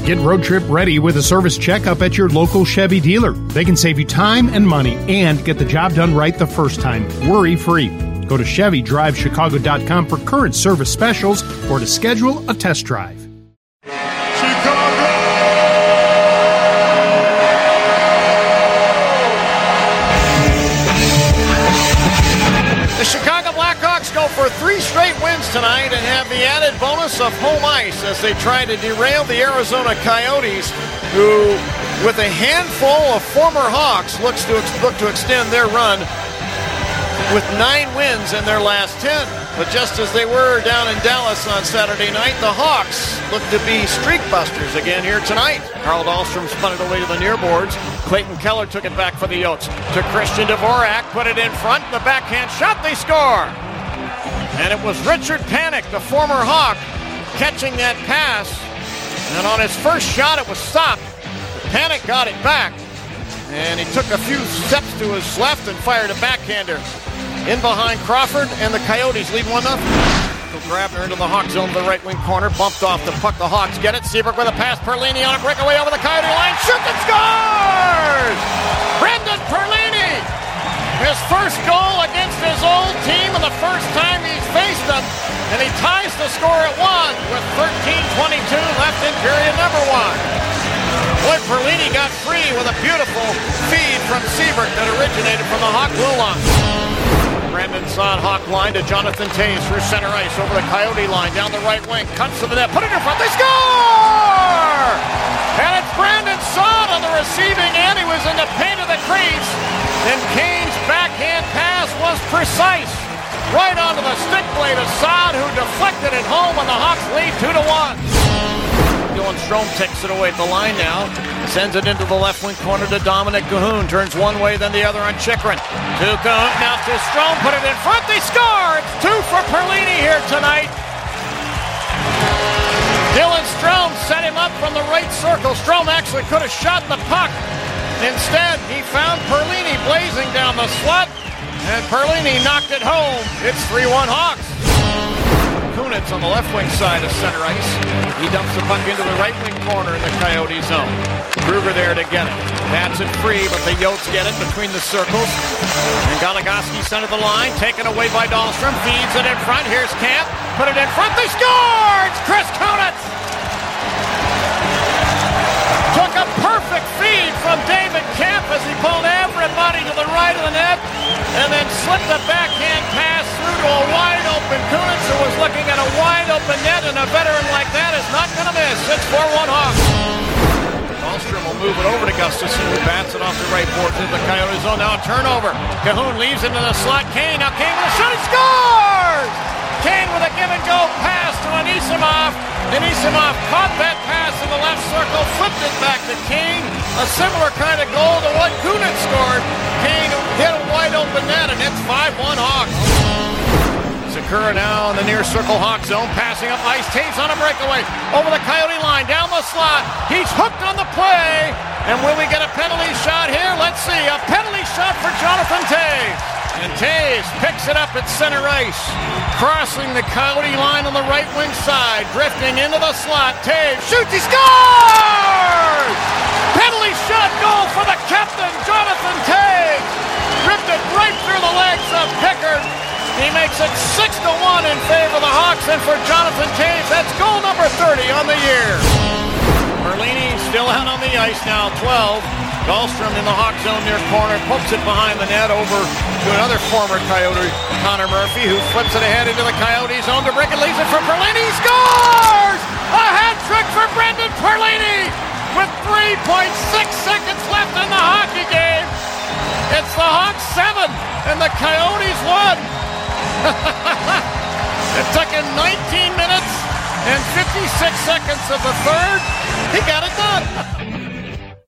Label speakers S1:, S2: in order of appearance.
S1: Get road trip ready with a service checkup at your local Chevy dealer. They can save you time and money and get the job done right the first time, worry-free. Go to ChevyDriveChicago.com for current service specials or to schedule a test drive.
S2: The Chicago Blackhawks go for 3 straight wins tonight and have the added bonus of home ice as they try to derail the Arizona Coyotes, who, with a handful of former Hawks, look to extend their run with 9 wins in their last 10. But just as they were down in Dallas on Saturday night, the Hawks look to be streak busters again here tonight. Carl Dahlstrom spun it away to the near boards. Clayton Keller took it back for the Yotes. To Christian Dvorak, put it in front. The backhand shot, they score. And it was Richard Panik, the former Hawk, catching that pass. And on his first shot, it was stopped. Panik got it back. And he took a few steps to his left and fired a backhander in behind Crawford, and the Coyotes lead 1-0. Grabner into the Hawk zone, the right wing corner, bumped off the puck. The Hawks get it. Seabrook with a pass. Perlini on a breakaway over the Coyote line. Shoots and scores! Brendan Perlini! His first goal against his old team and the first time he's faced them. And he ties the score at 1 with 13:22 left in period number 1. Boy, Perlini got free with a beautiful feed from Seabrook that originated from the Hawk blue line. Brandon Saad, Hawk line to Jonathan Toews through center ice over the Coyote line, down the right wing, cuts to the net, put it in front, they score! And it's Brandon Saad on the receiving end. He was in the paint of the crease, and Kane's backhand pass was precise. Right onto the stick blade of Saad, who deflected it home, and the Hawks lead 2-1. Dylan Strome takes it away at the line now. Sends it into the left wing corner to Dominic Cahoon. Turns one way, then the other on Chychrun. To Cahoon, now to Strome. Put it in front. They score! It's 2 for Perlini here tonight. Dylan Strome set him up from the right circle. Strome actually could have shot the puck. Instead, he found Perlini blazing down the slot, and Perlini knocked it home. It's 3-1 Hawks. Kunitz on the left wing side of center ice. He dumps the puck into the right wing corner in the Coyote zone. Kruger there to get it. Bats it free, but the Yotes get it between the circles. And Goligoski center the line, taken away by Dahlstrom. Feeds it in front. Here's Camp. Put it in front. They score! It's Chris Kunitz! Took a perfect feed from David Camp as he pulled everybody to the right of the net, and then slipped a backhand pass through to a wide-open Kunitz, who was looking at a wide-open net, and a veteran like that is not going to miss. It's 4-1 Hawks. Dahlstrom will move it over to Gustafsson, who bats it off the right board into the Coyote zone. Now a turnover. Cahoon leaves it into the slot. Kane, now Kane with a shot. He scores! Kane with a give-and-go pass to Anisimov. Anisimov caught that pass in the left circle, flipped it back to Kane. A similar kind of goal to what Kunitz scored. Kane hit a wide-open net, and it's 5-1 Hawks. Sakura now in the near circle Hawk zone, passing up ice. Toews on a breakaway over the Coyote line, down the slot. He's hooked on the play. And will we get a penalty shot here? Let's see. A penalty shot for Jonathan Toews. And Toews picks it up at center ice, crossing the Coyote line on the right wing side, drifting into the slot. Toews shoots, he scores! Penalty shot goal for the captain, Jonathan Toews. Drifted right through the legs of Pickard. He makes it 6-1 in favor of the Hawks, and for Jonathan Toews, that's goal number 30 on the year. Perlini still out on the ice now, 12. Dahlstrom in the Hawk zone near corner, pokes it behind the net over to another former Coyote, Connor Murphy, who flips it ahead into the Coyote zone to break it, leaves it for Perlini, he scores! A hat trick for Brendan Perlini with 3.6 seconds left in the hockey game. It's the Hawks 7 and the Coyotes 1. It took him 19 minutes and 56 seconds of the third. He got it done.